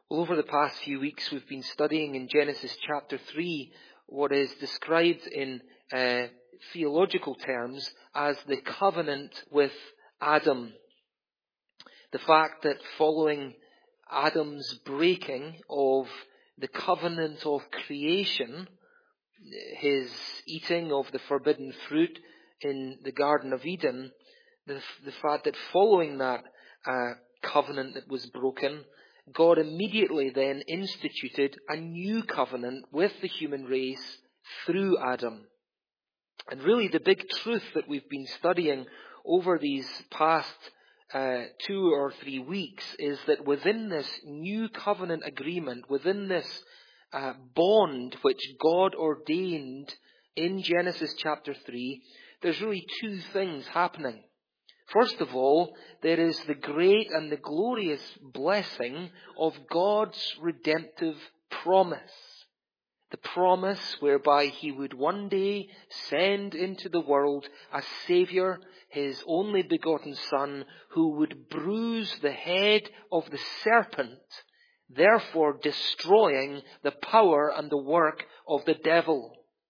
Well, over the past few weeks, we've been studying in Genesis chapter 3 what is described in theological terms as the covenant with Adam. The fact that following Adam's breaking of the covenant of creation, his eating of the forbidden fruit in the Garden of Eden, the fact that following that covenant that was broken, God immediately then instituted a new covenant with the human race through Adam. And really the big truth that we've been studying over these past 2 or 3 weeks is that within this new covenant agreement, within this bond which God ordained in Genesis chapter 3, there's really 2 things happening. First of all, there is the great and the glorious blessing of God's redemptive promise. The promise whereby He would one day send into the world a Saviour, His only begotten Son, who would bruise the head of the serpent, therefore destroying the power and the work of the devil.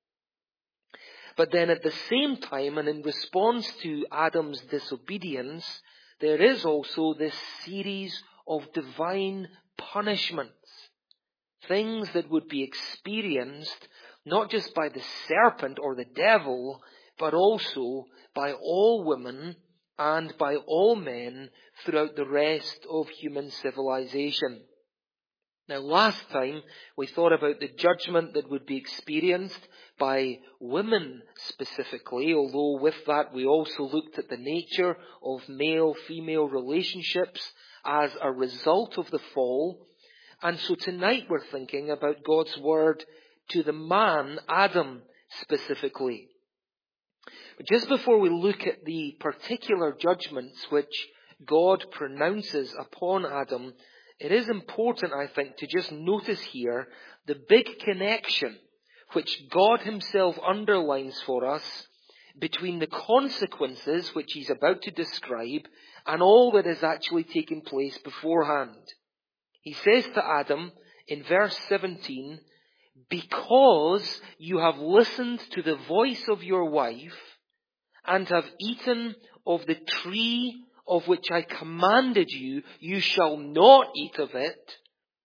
But then at the same time, and in response to Adam's disobedience, there is also this series of divine punishments. Things that would be experienced not just by the serpent or the devil, but also by all women and by all men throughout the rest of human civilization. Now, last time we thought about the judgment that would be experienced by women specifically, although with that we also looked at the nature of male-female relationships as a result of the fall. And so tonight we're thinking about God's word to the man, Adam, specifically. But just before we look at the particular judgments which God pronounces upon Adam, it is important, I think, to just notice here the big connection which God Himself underlines for us between the consequences which He's about to describe and all that is actually taking place beforehand. He says to Adam in verse 17, "Because you have listened to the voice of your wife and have eaten of the tree of which I commanded you, you shall not eat of it."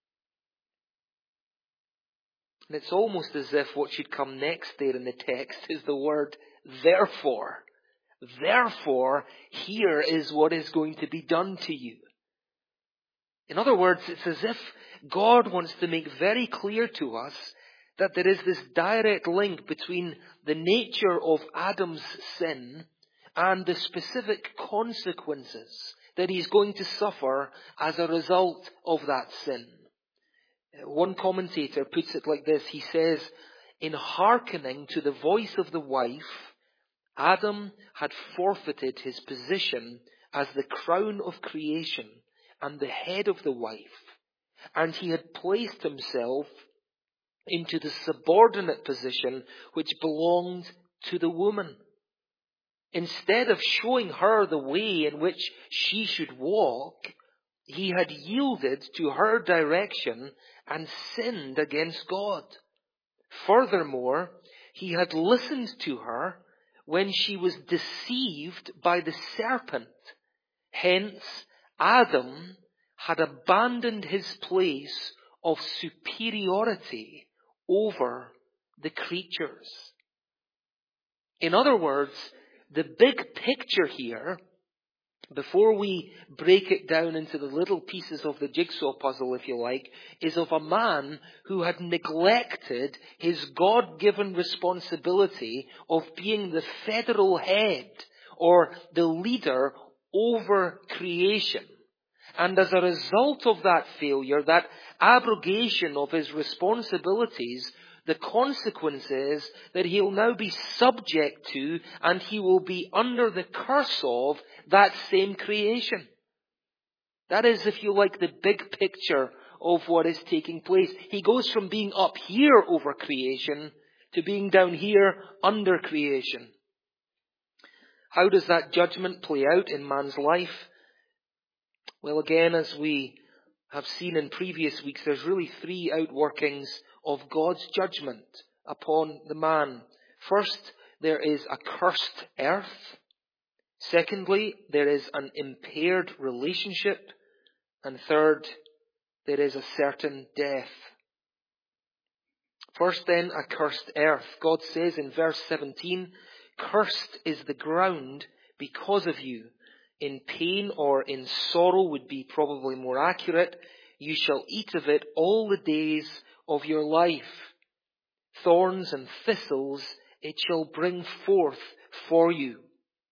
And it's almost as if what should come next there in the text is the word therefore. Therefore, here is what is going to be done to you. In other words, it's as if God wants to make very clear to us that there is this direct link between the nature of Adam's sin and the specific consequences that he's going to suffer as a result of that sin. One commentator puts it like this. He says, "In hearkening to the voice of the wife, Adam had forfeited his position as the crown of creation and the head of the wife, and he had placed himself into the subordinate position which belonged to the woman. Instead of showing her the way in which she should walk, he had yielded to her direction and sinned against God. Furthermore, he had listened to her when she was deceived by the serpent. Hence, Adam had abandoned his place of superiority over the creatures." In other words, the big picture here, before we break it down into the little pieces of the jigsaw puzzle, if you like, is of a man who had neglected his God-given responsibility of being the federal head or the leader over creation. And as a result of that failure, that abrogation of his responsibilities, the consequence is that he'll now be subject to and he will be under the curse of that same creation. That is, if you like, the big picture of what is taking place. He goes from being up here over creation to being down here under creation. How does that judgment play out in man's life? Well, again, as we have seen in previous weeks, there's really three outworkings of God's judgment upon the man. First, there is a cursed earth. Secondly, there is an impaired relationship. And third, there is a certain death. First then, a cursed earth. God says in verse 17, "Cursed is the ground because of you. In pain or in sorrow would be probably more accurate. You shall eat of it all the days of your life. Thorns and thistles it shall bring forth for you."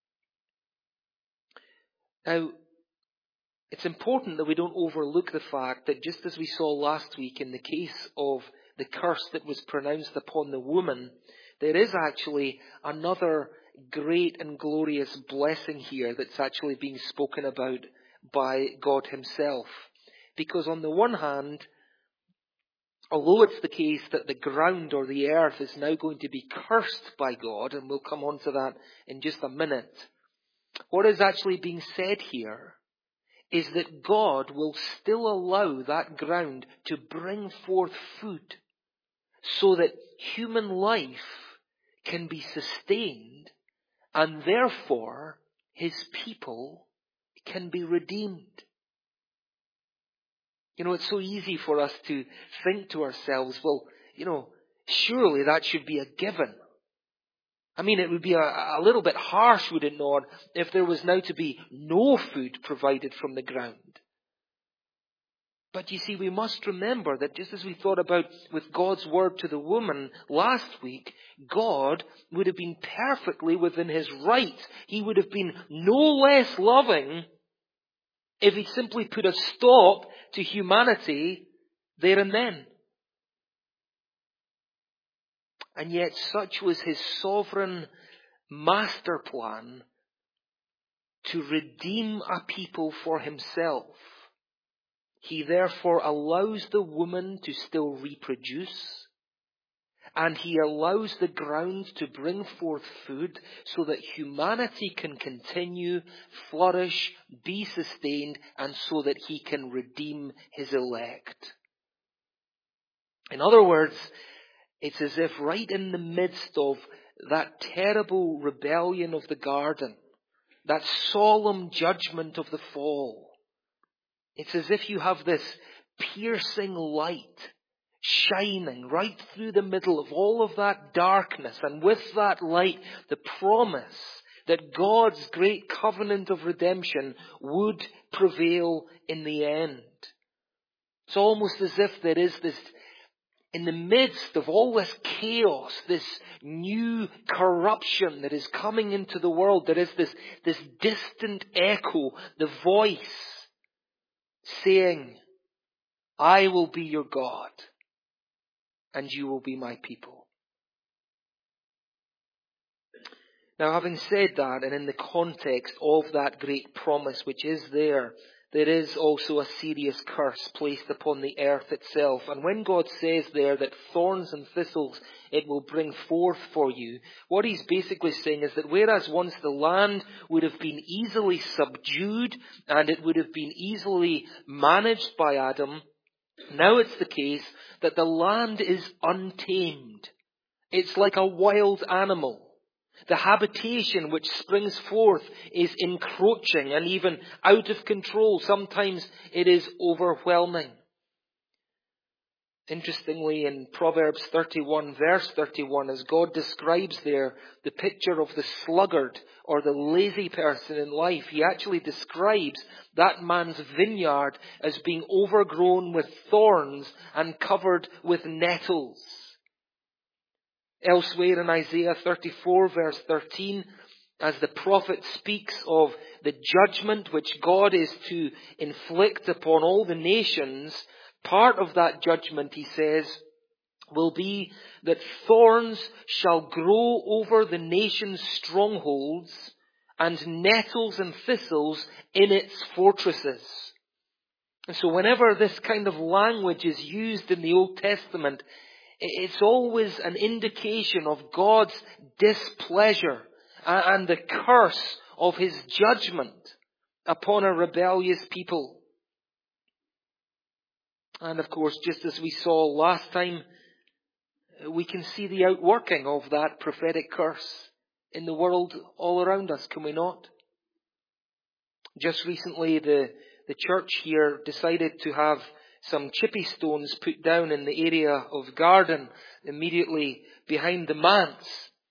Now, it's important that we don't overlook the fact that just as we saw last week in the case of the curse that was pronounced upon the woman, there is actually another great and glorious blessing here that's actually being spoken about by God himself. Because on the one hand, although it's the case that the ground or the earth is now going to be cursed by God, and we'll come on to that in just a minute, what is actually being said here is that God will still allow that ground to bring forth food so that human life can be sustained and therefore his people can be redeemed. You know, it's so easy for us to think to ourselves, well, surely that should be a given. I mean, it would be a little bit harsh, would it not, if there was now to be no food provided from the ground. But you see, we must remember that just as we thought about with God's word to the woman last week, God would have been perfectly within his right. He would have been no less loving if he simply put a stop to humanity there and then. And yet such was his sovereign master plan to redeem a people for himself. He therefore allows the woman to still reproduce, and he allows the ground to bring forth food so that humanity can continue, flourish, be sustained, and so that he can redeem his elect. In other words, it's as if right in the midst of that terrible rebellion of the garden, that solemn judgment of the fall, it's as if you have this piercing light shining right through the middle of all of that darkness, and with that light, the promise that God's great covenant of redemption would prevail in the end. It's almost as if there is this, in the midst of all this chaos, this new corruption that is coming into the world, there is this distant echo, the voice saying, "I will be your God, and you will be my people." Now, having said that, and in the context of that great promise which is there is also a serious curse placed upon the earth itself. And when God says there that thorns and thistles it will bring forth for you, what he's basically saying is that whereas once the land would have been easily subdued and it would have been easily managed by Adam, now it's the case that the land is untamed. It's like a wild animal. The habitation which springs forth is encroaching and even out of control. Sometimes it is overwhelming. Interestingly, in Proverbs 31, verse 31, as God describes there the picture of the sluggard or the lazy person in life, he actually describes that man's vineyard as being overgrown with thorns and covered with nettles. Elsewhere in Isaiah 34 verse 13, as the prophet speaks of the judgment which God is to inflict upon all the nations, part of that judgment, he says, will be that thorns shall grow over the nation's strongholds and nettles and thistles in its fortresses. And so whenever this kind of language is used in the Old Testament, it's always an indication of God's displeasure and the curse of his judgment upon a rebellious people. And of course, just as we saw last time, we can see the outworking of that prophetic curse in the world all around us, can we not? Just recently, the church here decided to have some chippy stones put down in the area of garden immediately behind the manse.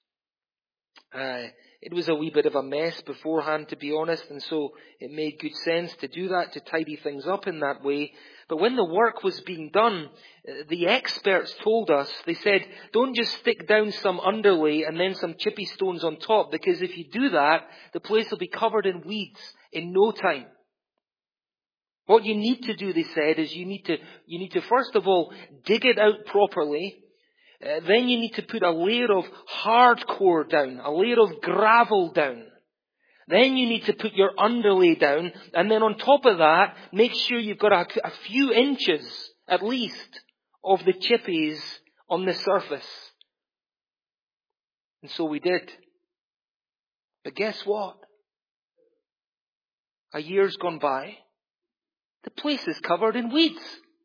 It was a wee bit of a mess beforehand, to be honest, and so it made good sense to do that, to tidy things up in that way. But when the work was being done, the experts told us, they said, don't just stick down some underlay and then some chippy stones on top, because if you do that, the place will be covered in weeds in no time. What you need to do, they said, is you need to first of all dig it out properly. Then you need to put a layer of hardcore down, a layer of gravel down. Then you need to put your underlay down, and then on top of that, make sure you've got a few inches, at least, of the chippies on the surface. And so we did. But guess what? A year's gone by. The place is covered in weeds.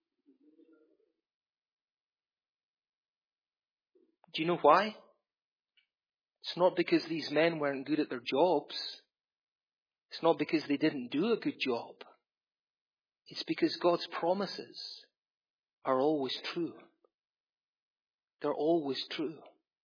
Do you know why? It's not because these men weren't good at their jobs. It's not because they didn't do a good job. It's because God's promises are always true. They're always true.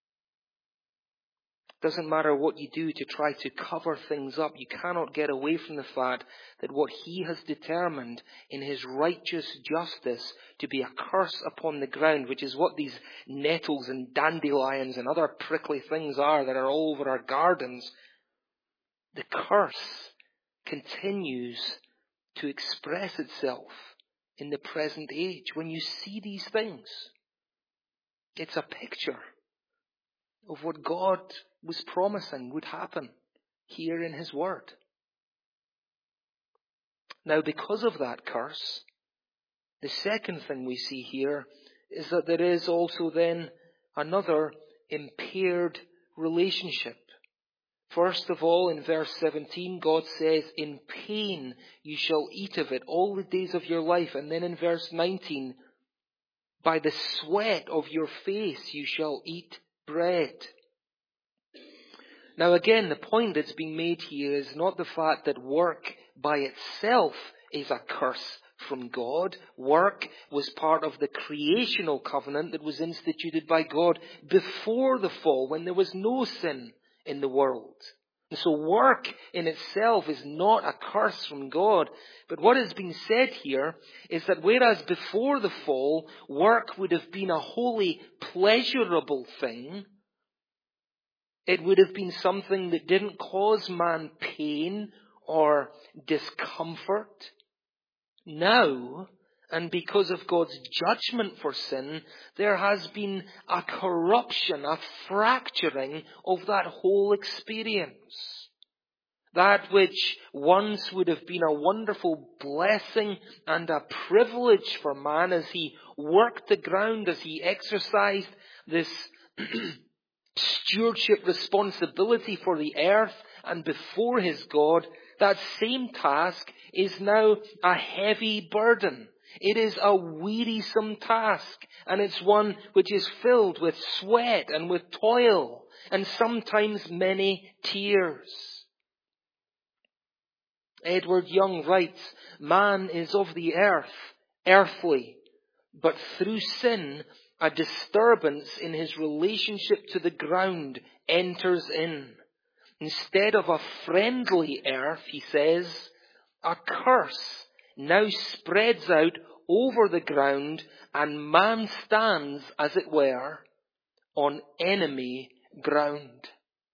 Doesn't matter what you do to try to cover things up. You cannot get away from the fact that what He has determined in His righteous justice to be a curse upon the ground, which is what these nettles and dandelions and other prickly things are that are all over our gardens, the curse continues to express itself in the present age. When you see these things, it's a picture of what God was promising would happen here in His Word. Now, because of that curse, the second thing we see here is that there is also then another impaired relationship. First of all, in verse 17, God says, in pain you shall eat of it all the days of your life. And then in verse 19, by the sweat of your face you shall eat bread. Now again, the point that's being made here is not the fact that work by itself is a curse from God. Work was part of the creational covenant that was instituted by God before the fall, when there was no sin in the world. And so work in itself is not a curse from God. But what is being said here is that whereas before the fall, work would have been a wholly pleasurable thing, it would have been something that didn't cause man pain or discomfort. Now, and because of God's judgment for sin, there has been a corruption, a fracturing of that whole experience. That which once would have been a wonderful blessing and a privilege for man as he worked the ground, as he exercised this stewardship responsibility for the earth and before his God, that same task is now a heavy burden. It is a wearisome task, and it's one which is filled with sweat and with toil, and sometimes many tears. Edward Young writes, man is of the earth, earthly, but through sin, a disturbance in his relationship to the ground enters in. Instead of a friendly earth, he says, a curse now spreads out over the ground, and man stands, as it were, on enemy ground.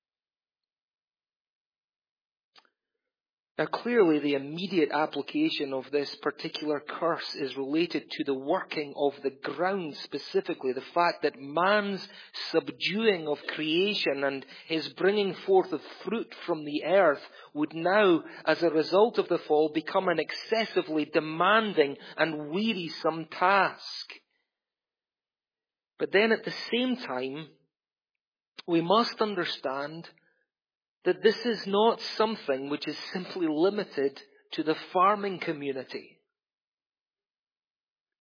Now clearly the immediate application of this particular curse is related to the working of the ground specifically. The fact that man's subduing of creation and his bringing forth of fruit from the earth would now, as a result of the fall, become an excessively demanding and wearisome task. But then at the same time, we must understand that this is not something which is simply limited to the farming community.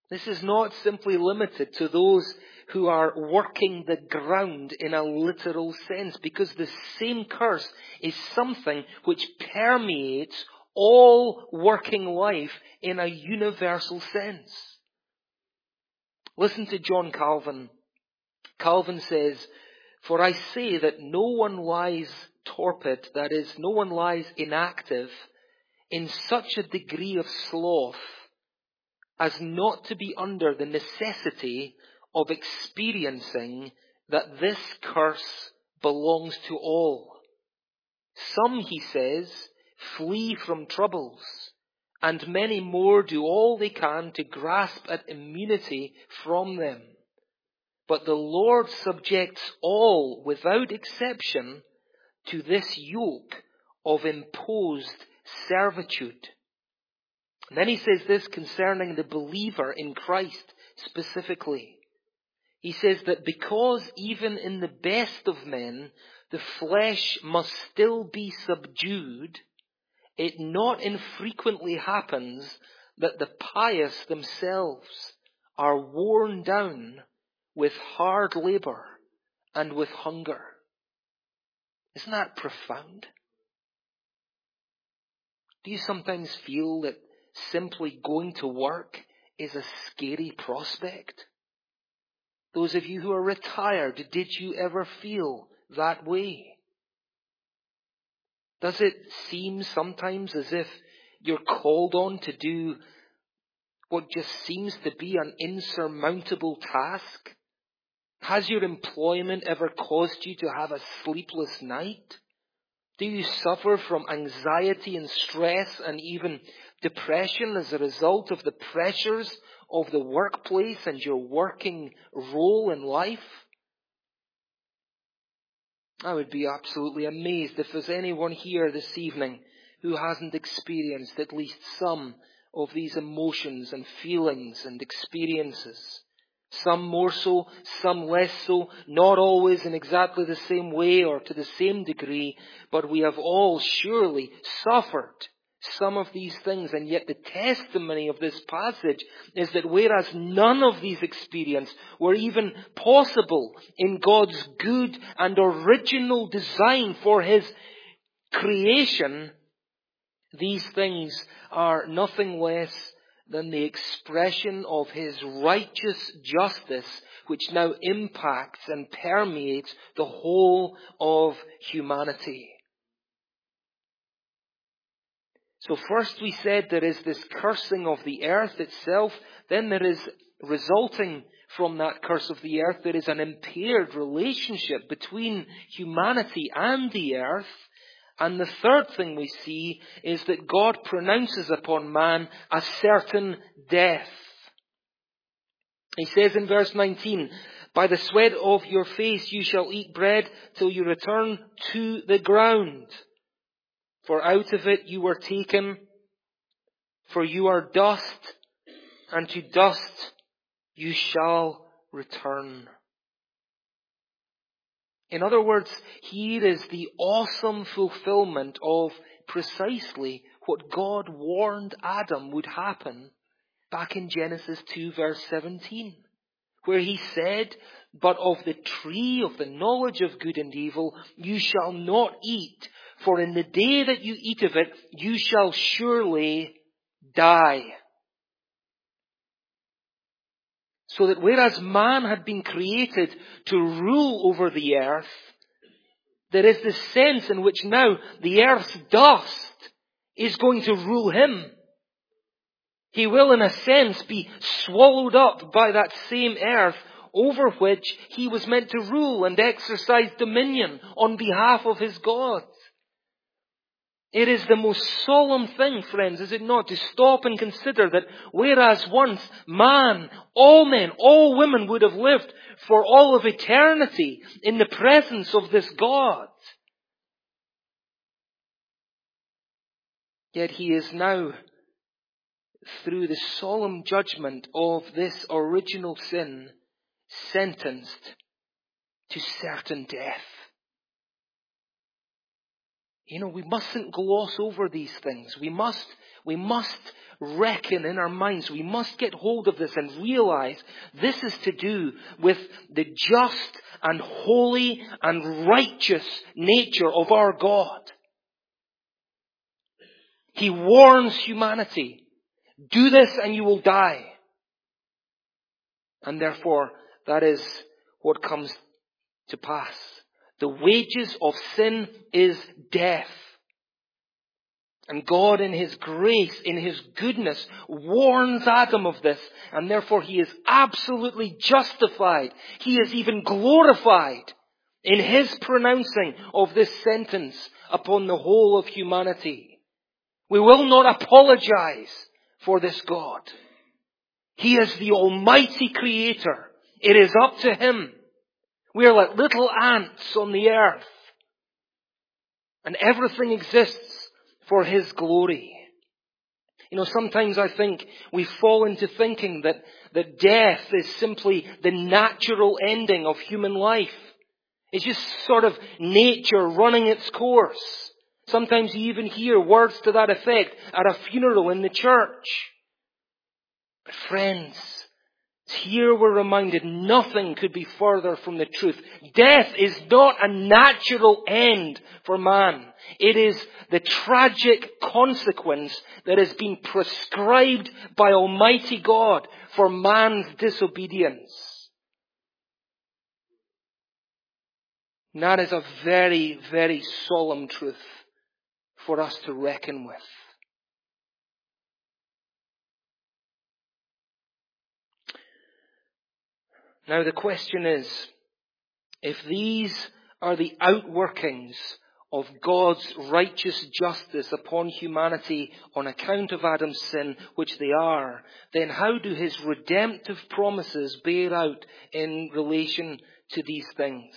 This is not simply limited to those who are working the ground in a literal sense, because the same curse is something which permeates all working life in a universal sense. Listen to John Calvin. Calvin says, "For I say that no one lies torpid, that is, no one lies inactive, in such a degree of sloth as not to be under the necessity of experiencing that this curse belongs to all. Some," he says, "flee from troubles, and many more do all they can to grasp at immunity from them. But the Lord subjects all, without exception, to this yoke of imposed servitude." And then he says this concerning the believer in Christ specifically. He says that because even in the best of men, the flesh must still be subdued, it not infrequently happens that the pious themselves are worn down with hard labor and with hunger. Isn't that profound? Do you sometimes feel that simply going to work is a scary prospect? Those of you who are retired, did you ever feel that way? Does it seem sometimes as if you're called on to do what just seems to be an insurmountable task? Has your employment ever caused you to have a sleepless night? Do you suffer from anxiety and stress and even depression as a result of the pressures of the workplace and your working role in life? I would be absolutely amazed if there's anyone here this evening who hasn't experienced at least some of these emotions and feelings and experiences. Some more so, some less so, not always in exactly the same way or to the same degree, but we have all surely suffered some of these things. And yet the testimony of this passage is that whereas none of these experiences were even possible in God's good and original design for His creation, these things are nothing less than the expression of His righteous justice, which now impacts and permeates the whole of humanity. So first we said there is this cursing of the earth itself. Then there is, resulting from that curse of the earth, there is an impaired relationship between humanity and the earth. And the third thing we see is that God pronounces upon man a certain death. He says in verse 19, "By the sweat of your face you shall eat bread till you return to the ground. For out of it you were taken, for you are dust, and to dust you shall return." In other words, here is the awesome fulfillment of precisely what God warned Adam would happen back in Genesis 2 verse 17, where He said, "But of the tree of the knowledge of good and evil you shall not eat, for in the day that you eat of it you shall surely die." So that whereas man had been created to rule over the earth, there is this sense in which now the earth's dust is going to rule him. He will, in a sense, be swallowed up by that same earth over which he was meant to rule and exercise dominion on behalf of his God. It is the most solemn thing, friends, is it not, to stop and consider that whereas once man, all men, all women would have lived for all of eternity in the presence of this God, yet He is now, through the solemn judgment of this original sin, sentenced to certain death. You know, we mustn't gloss over these things. We must We must reckon in our minds. We must get hold of this and realize this is to do with the just and holy and righteous nature of our God. He warns humanity, do this and you will die. And therefore, that is what comes to pass. The wages of sin is death. And God in His grace, in His goodness, warns Adam of this. And therefore he is absolutely justified. He is even glorified in His pronouncing of this sentence upon the whole of humanity. We will not apologize for this God. He is the Almighty Creator. It is up to Him. We are like little ants on the earth. And everything exists for His glory. You know, sometimes I think we fall into thinking that death is simply the natural ending of human life. It's just sort of nature running its course. Sometimes you even hear words to that effect at a funeral in the church. But friends, here we're reminded nothing could be further from the truth. Death is not a natural end for man. It is the tragic consequence that has been prescribed by Almighty God for man's disobedience. And that is a very, very solemn truth for us to reckon with. Now the question is, if these are the outworkings of God's righteous justice upon humanity on account of Adam's sin, which they are, then how do His redemptive promises bear out in relation to these things?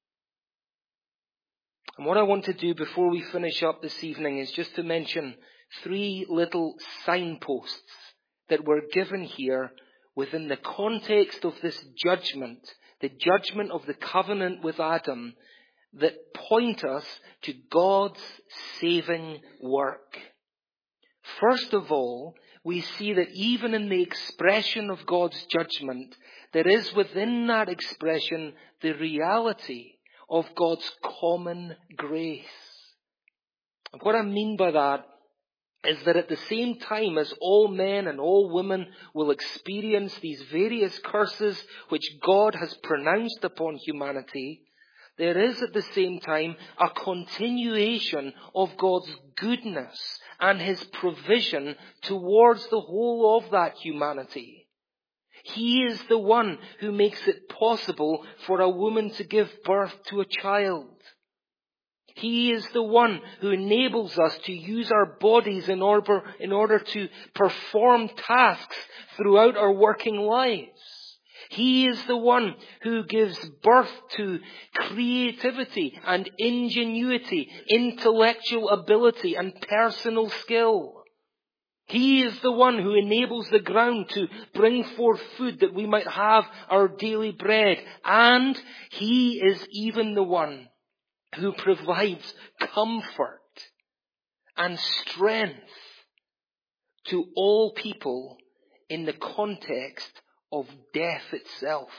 And what I want to do before we finish up this evening is just to mention 3 little signposts that were given here within the context of this judgment, the judgment of the covenant with Adam, that point us to God's saving work. First of all, we see that even in the expression of God's judgment, there is within that expression the reality of God's common grace. And what I mean by that is that at the same time as all men and all women will experience these various curses which God has pronounced upon humanity, there is at the same time a continuation of God's goodness and His provision towards the whole of that humanity. He is the one who makes it possible for a woman to give birth to a child. He is the one who enables us to use our bodies in order to perform tasks throughout our working lives. He is the one who gives birth to creativity and ingenuity, intellectual ability and personal skill. He is the one who enables the ground to bring forth food that we might have our daily bread. And He is even the one who provides comfort and strength to all people in the context of death itself.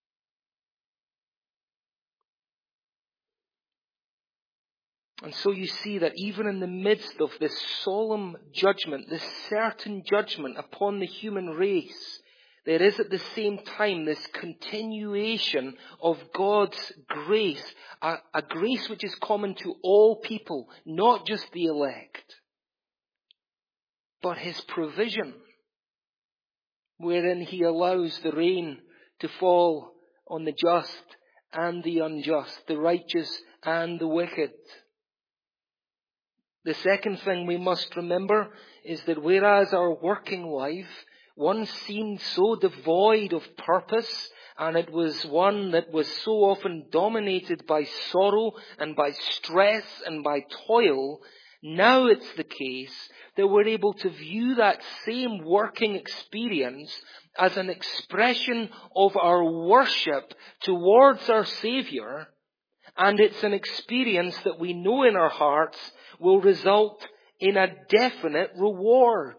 And so you see that even in the midst of this solemn judgment, this certain judgment upon the human race, there is at the same time this continuation of God's grace, a grace which is common to all people, not just the elect, but His provision, wherein He allows the rain to fall on the just and the unjust, the righteous and the wicked. The second thing we must remember is that whereas our working life once seemed so devoid of purpose, and it was one that was so often dominated by sorrow and by stress and by toil, now it's the case that we're able to view that same working experience as an expression of our worship towards our Saviour, and it's an experience that we know in our hearts will result in a definite reward.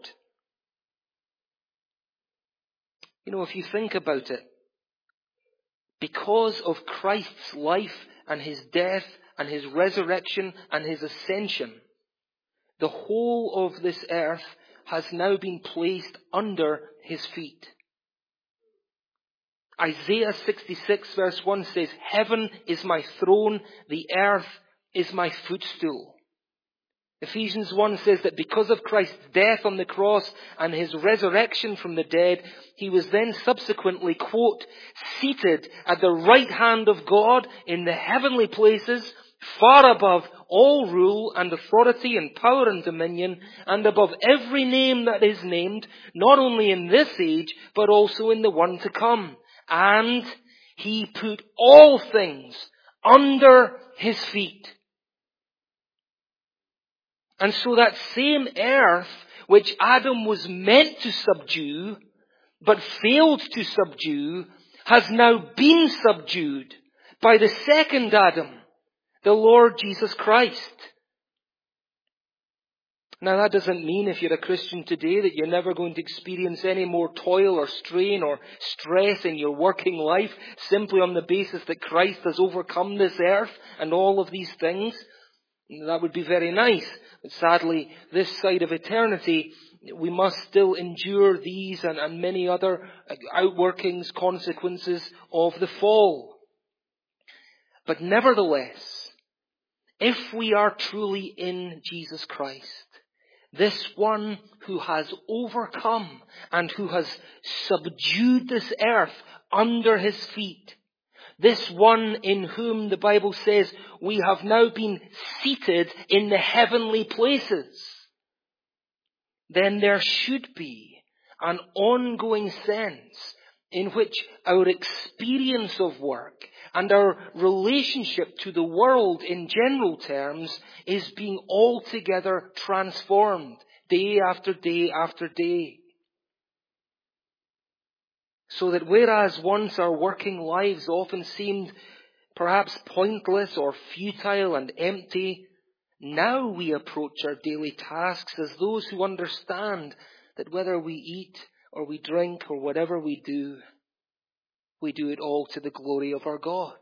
You know, if you think about it, because of Christ's life and his death and his resurrection and his ascension, the whole of this earth has now been placed under his feet. Isaiah 66 verse 1 says, "Heaven is my throne, the earth is my footstool." Ephesians 1 says that because of Christ's death on the cross and his resurrection from the dead, he was then subsequently, quote, "seated at the right hand of God in the heavenly places, far above all rule and authority and power and dominion, and above every name that is named, not only in this age, but also in the one to come. And he put all things under his feet." And so that same earth which Adam was meant to subdue, but failed to subdue, has now been subdued by the second Adam, the Lord Jesus Christ. Now that doesn't mean if you're a Christian today that you're never going to experience any more toil or strain or stress in your working life simply on the basis that Christ has overcome this earth and all of these things. That would be very nice. But sadly, this side of eternity, we must still endure these and many other outworkings, consequences of the fall. But nevertheless, if we are truly in Jesus Christ, this one who has overcome and who has subdued this earth under his feet, this one in whom the Bible says we have now been seated in the heavenly places, then there should be an ongoing sense in which our experience of work and our relationship to the world in general terms is being altogether transformed day after day after day. So that whereas once our working lives often seemed perhaps pointless or futile and empty, now we approach our daily tasks as those who understand that whether we eat or we drink or whatever we do it all to the glory of our God.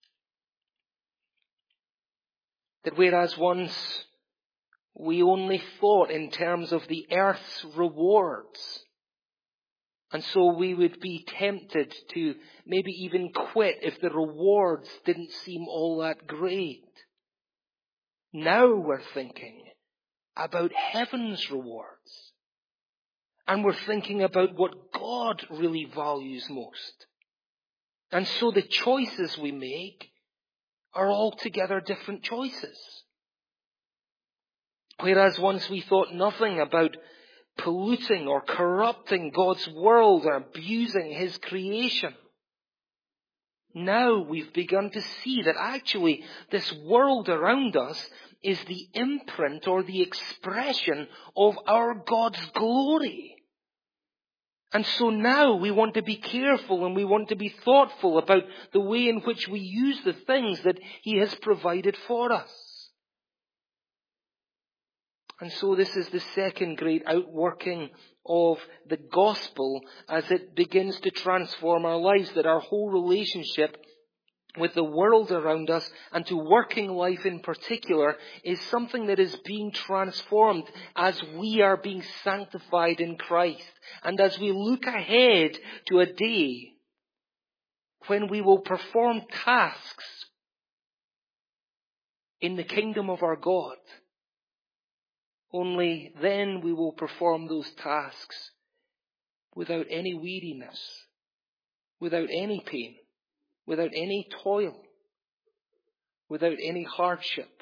That whereas once we only thought in terms of the earth's rewards, and so we would be tempted to maybe even quit if the rewards didn't seem all that great. Now we're thinking about heaven's rewards. And we're thinking about what God really values most. And so the choices we make are altogether different choices. Whereas once we thought nothing about polluting or corrupting God's world or abusing his creation, now we've begun to see that actually this world around us is the imprint or the expression of our God's glory. And so now we want to be careful and we want to be thoughtful about the way in which we use the things that he has provided for us. And so this is the second great outworking of the gospel as it begins to transform our lives, that our whole relationship with the world around us and to working life in particular is something that is being transformed as we are being sanctified in Christ. And as we look ahead to a day when we will perform tasks in the kingdom of our God, only then we will perform those tasks without any weariness, without any pain, without any toil, without any hardship,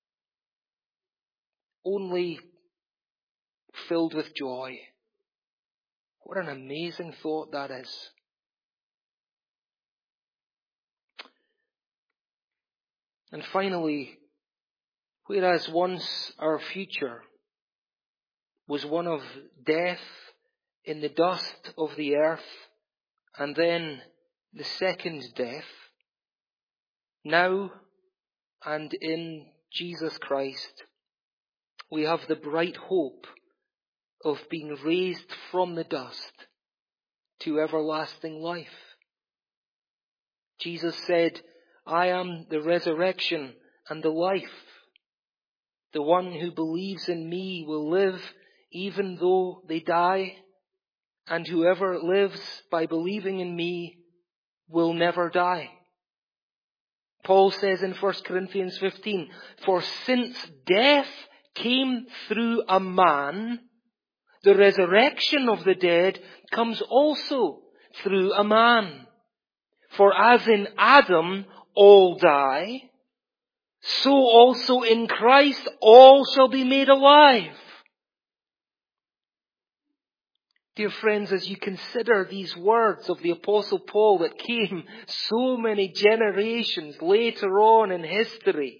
only filled with joy. What an amazing thought that is. And finally, whereas once our future was one of death in the dust of the earth and then the second death, now and in Jesus Christ, we have the bright hope of being raised from the dust to everlasting life. Jesus said, I am the resurrection and the life. The one who believes in me will live even though they die, and whoever lives by believing in me will never die. Paul says in 1 Corinthians 15, for since death came through a man, the resurrection of the dead comes also through a man. For as in Adam all die, so also in Christ all shall be made alive. Dear friends, as you consider these words of the Apostle Paul that came so many generations later on in history,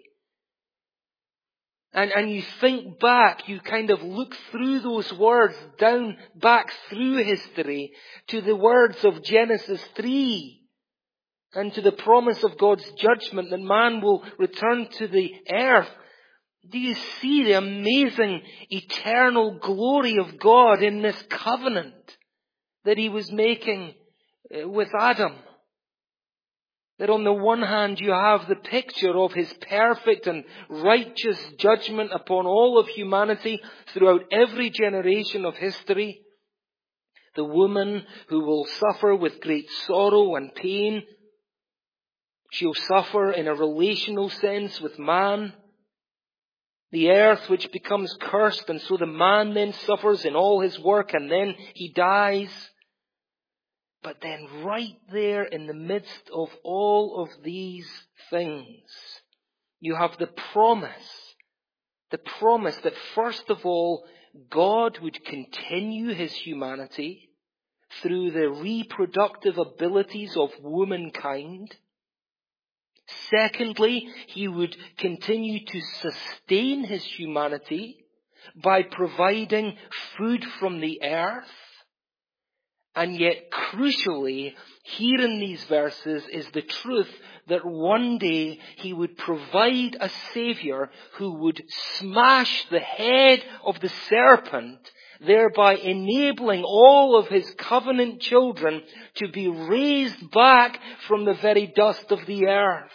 and you think back, you kind of look through those words down back through history to the words of Genesis 3 and to the promise of God's judgment that man will return to the earth. Do you see the amazing eternal glory of God in this covenant that he was making with Adam? That on the one hand you have the picture of his perfect and righteous judgment upon all of humanity throughout every generation of history. The woman who will suffer with great sorrow and pain. She'll suffer in a relational sense with man. The earth which becomes cursed, and so the man then suffers in all his work and then he dies. But then right there in the midst of all of these things, you have the promise that first of all, God would continue his humanity through the reproductive abilities of womankind. Secondly, he would continue to sustain his humanity by providing food from the earth. And yet, crucially, here in these verses is the truth that one day he would provide a Saviour who would smash the head of the serpent, thereby enabling all of his covenant children to be raised back from the very dust of the earth.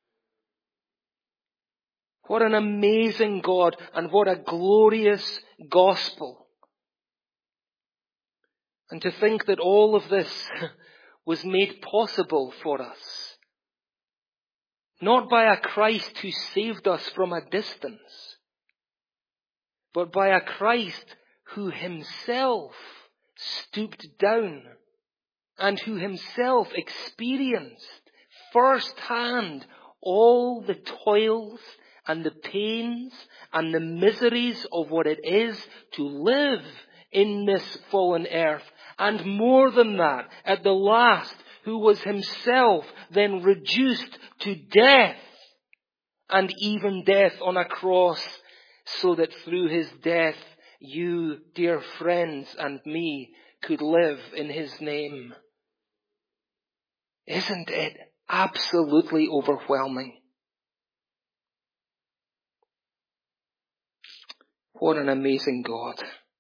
What an amazing God, and what a glorious gospel. And to think that all of this was made possible for us, not by a Christ who saved us from a distance, but by a Christ who himself stooped down and who himself experienced firsthand all the toils and the pains and the miseries of what it is to live in this fallen earth. And more than that, at the last, who was himself then reduced to death, and even death on a cross, so that through his death, you, dear friends, and me could live in his name. Isn't it absolutely overwhelming? What an amazing God.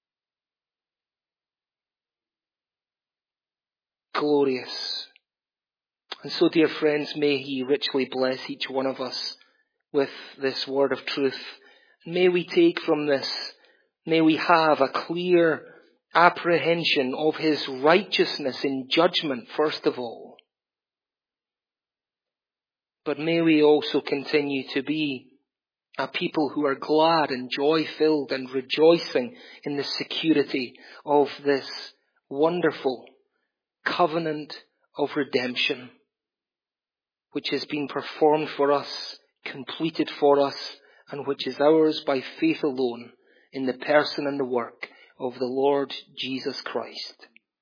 Glorious. And so, dear friends, may he richly bless each one of us with this word of truth. May we take from this, may we have a clear apprehension of his righteousness in judgment, first of all. But may we also continue to be a people who are glad and joy-filled and rejoicing in the security of this wonderful covenant of redemption, which has been performed for us, completed for us, and which is ours by faith alone in the person and the work of the Lord Jesus Christ.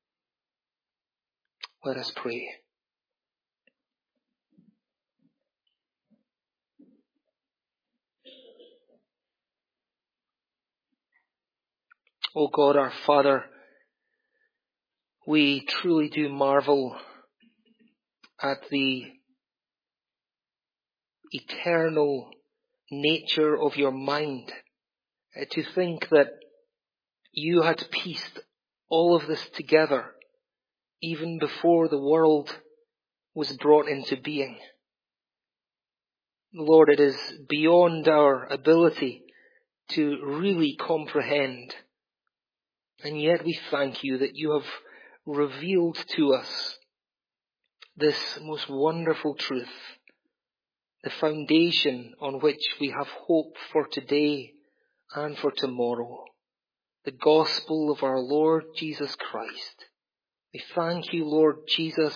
Let us pray. O God, our Father, we truly do marvel at the eternal nature of your mind To think that you had pieced all of this together even before the world was brought into being. Lord, it is beyond our ability to really comprehend. And yet we thank you that you have revealed to us this most wonderful truth, the foundation on which we have hope for today and for tomorrow, the gospel of our Lord Jesus Christ. We thank you, Lord Jesus,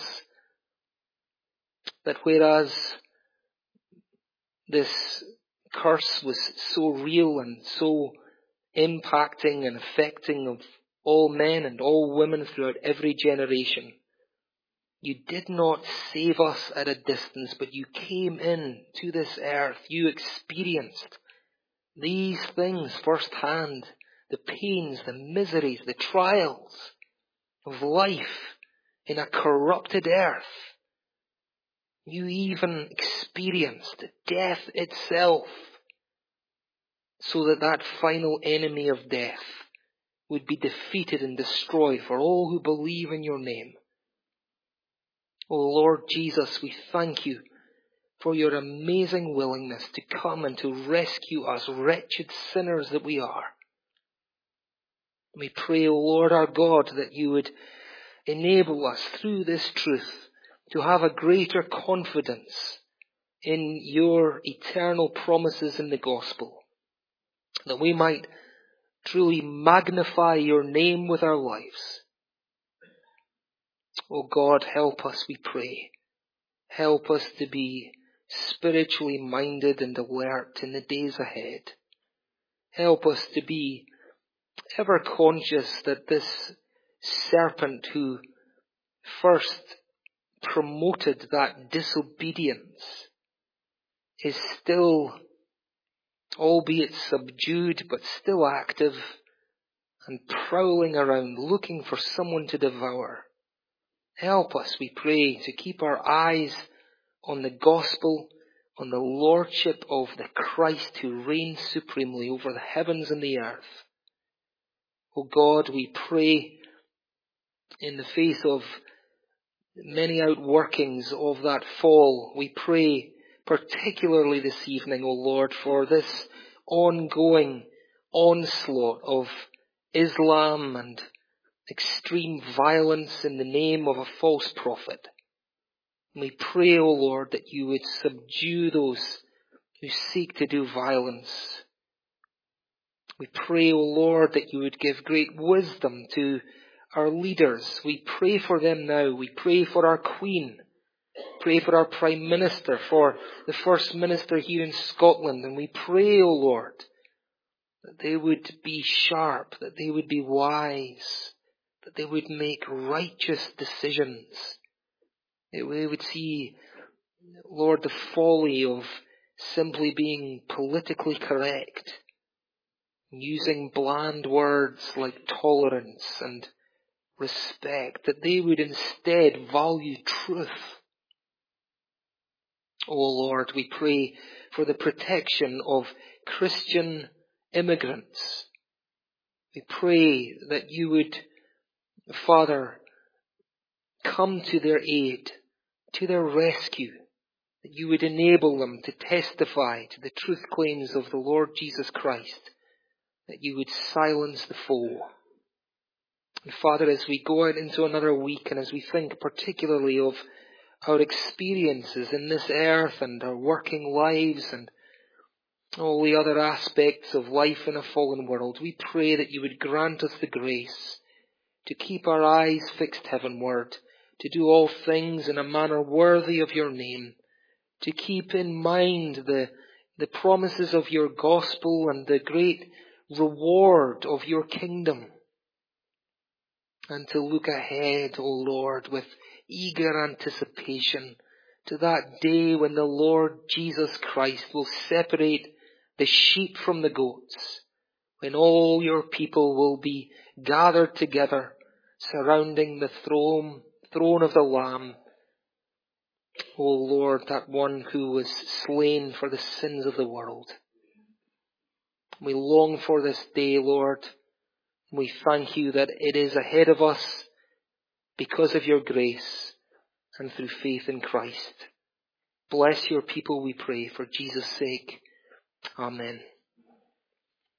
that whereas this curse was so real and so impacting and affecting of all men and all women throughout every generation, you did not save us at a distance, but you came in to this earth. You experienced these things firsthand, the pains, the miseries, the trials of life in a corrupted earth. You even experienced death itself, so that that final enemy of death would be defeated and destroyed for all who believe in your name. O Lord Jesus, we thank you for your amazing willingness to come and to rescue us, wretched sinners that we are. We pray, O Lord our God, that you would enable us through this truth to have a greater confidence in your eternal promises in the gospel, that we might truly magnify your name with our lives. O God, help us, we pray. Help us to be spiritually minded and alert in the days ahead. Help us to be ever conscious that this serpent who first promoted that disobedience is still, albeit subdued, but still active and prowling around looking for someone to devour. Help us, we pray, to keep our eyes on the gospel, on the lordship of the Christ who reigns supremely over the heavens and the earth. O God, we pray in the face of many outworkings of that fall, we pray particularly this evening, O Lord, for this ongoing onslaught of Islam and extreme violence in the name of a false prophet. We pray, O Lord, that you would subdue those who seek to do violence. We pray, O Lord, that you would give great wisdom to our leaders. We pray for them now. We pray for our Queen. Pray for our Prime Minister, for the First Minister here in Scotland. And we pray, O Lord, that they would be sharp, that they would be wise, that they would make righteous decisions. That we would see, Lord, the folly of simply being politically correct, using bland words like tolerance and respect, that they would instead value truth. O Lord, we pray for the protection of Christian immigrants. We pray that you would, Father, come to their aid, to their rescue, that you would enable them to testify to the truth claims of the Lord Jesus Christ, that you would silence the foe. And Father, as we go out into another week and as we think particularly of our experiences in this earth and our working lives and all the other aspects of life in a fallen world, we pray that you would grant us the grace to keep our eyes fixed heavenward, to do all things in a manner worthy of your name, to keep in mind the promises of your gospel and the great reward of your kingdom, and to look ahead, O Lord, with eager anticipation to that day when the Lord Jesus Christ will separate the sheep from the goats, when all your people will be gathered together surrounding the throne of the Lamb. O Lord, that one who was slain for the sins of the world. We long for this day, Lord. We thank you that it is ahead of us because of your grace and through faith in Christ. Bless your people, we pray, for Jesus' sake. Amen.